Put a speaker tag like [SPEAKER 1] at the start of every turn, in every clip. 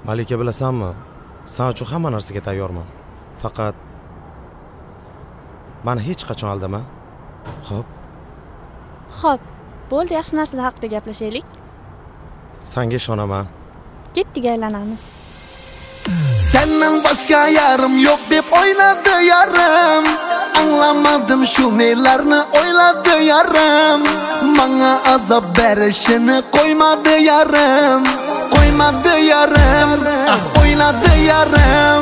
[SPEAKER 1] Malika, bilasanmi? Sen uchun hamma narsaga tayyorman. Faqat meni hech qachon aldama.
[SPEAKER 2] Xo'p, bo'ldi, yaxshi narsalar haqida gaplashaylik.
[SPEAKER 1] Senga ishonaman.
[SPEAKER 2] Ketdik, aylanamiz.
[SPEAKER 3] Senden başka yarım yok deb o'yladi yarim. Anlamadım şu nelarni o'yladi yarim. Bana azob berishini qo'ymadi yarim. Qo'ymadi yarim. Ah, o'yladi yarim.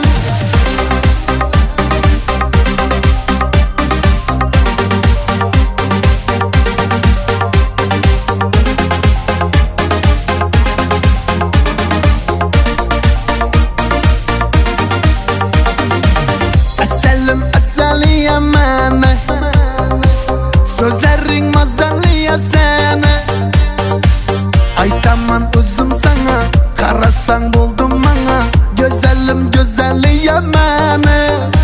[SPEAKER 3] Asali yamani, sözlerin mazali ya seni. Aytaman o'zim sana, qarasang bo'ldum mana. Güzelim güzeli yamani,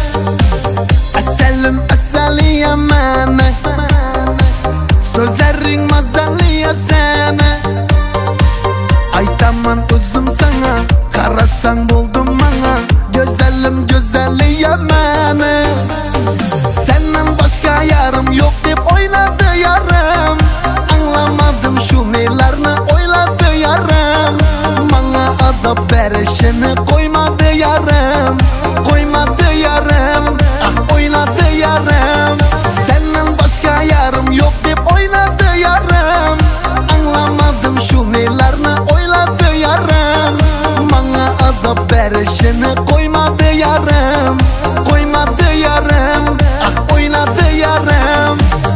[SPEAKER 3] asali yamani, sözlerin mazali ya seni. Aytaman o'zim sana, qarasang bo'ldum mana. Güzelim güzeli yamani. Senden başka yarım yok deb o'yladi yarim. Anlamadım şu nelarni o'yladi yarim. Bana azob berishini qo'ymadi yarim. Qo'ymadi yarim. Ah, o'yladi yarim. Senden başka yarım yok deb o'yladi yarim. Anlamadım şu nelarni o'yladi yarim. Bana azob berishini qo'ymadi yarim. Qo'ymadi yarim. Ah, o'yladi yarim.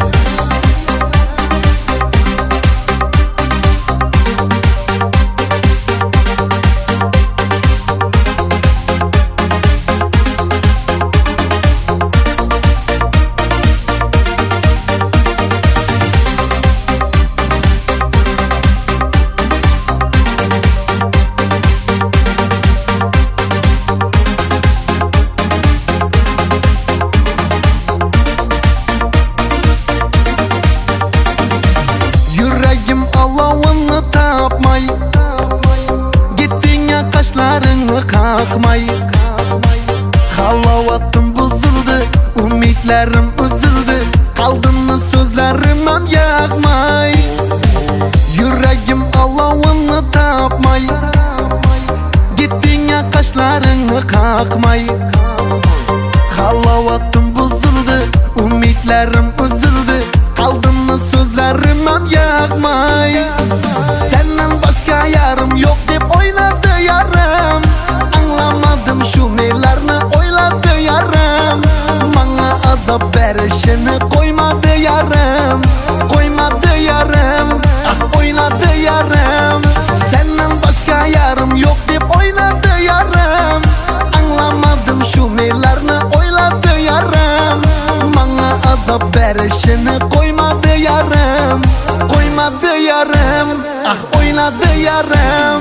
[SPEAKER 3] Alovini tapmay, gittin ya kaşlarını kakmay. Halovatim buzuldu, umidlerim üzüldü. Kaldım mı sözlerim hem yakmay. Yüreğim alovini tapmay, gittin ya kaşlarını kakmay. Halovatim buzuldu, umidlerim üzüldü. Kaldım mı sözlerim hem yakmay. Senden başka yarım yok deb o'yladi yarim. Anlamadım şu nelarni o'yladi yarim. Bana azob berishini qo'ymadi yarim. Qo'ymadi yarim. Ah, o'yladi yarim. Senden başka yarım yok deb o'yladi yarim. Anlamadım şu nelarni o'yladi yarim. Bana azob berishini qo'ymadi yarim. Qo'ymadi yarim. Ah, o'yladi yarim.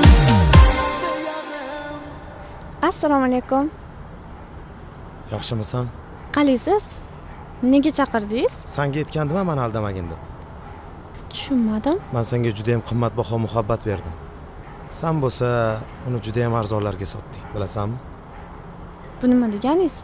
[SPEAKER 2] Assalomu alaykum.
[SPEAKER 1] Yaxshimisan?
[SPEAKER 2] Qalaysiz? Nega chaqirdingiz?
[SPEAKER 1] Senga aytgandim meni aldamagin deb.
[SPEAKER 2] Tushunmadim.
[SPEAKER 1] Men senga juda ham qimmatbaho muhabbat berdim. Sen bo'lsa uni juda ham arzonlarga sotding, bilasanmi?
[SPEAKER 2] Bu nima deganingiz?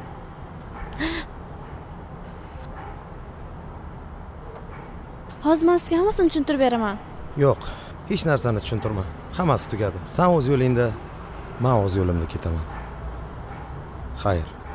[SPEAKER 2] Hozir men sizga hammasini tushuntirib beraman.
[SPEAKER 1] Yo'q, hech narsani tushuntirma. Hammasi tugadi. Sen o'z yo'lingda, men o'z yo'limda ketaman. Xayr.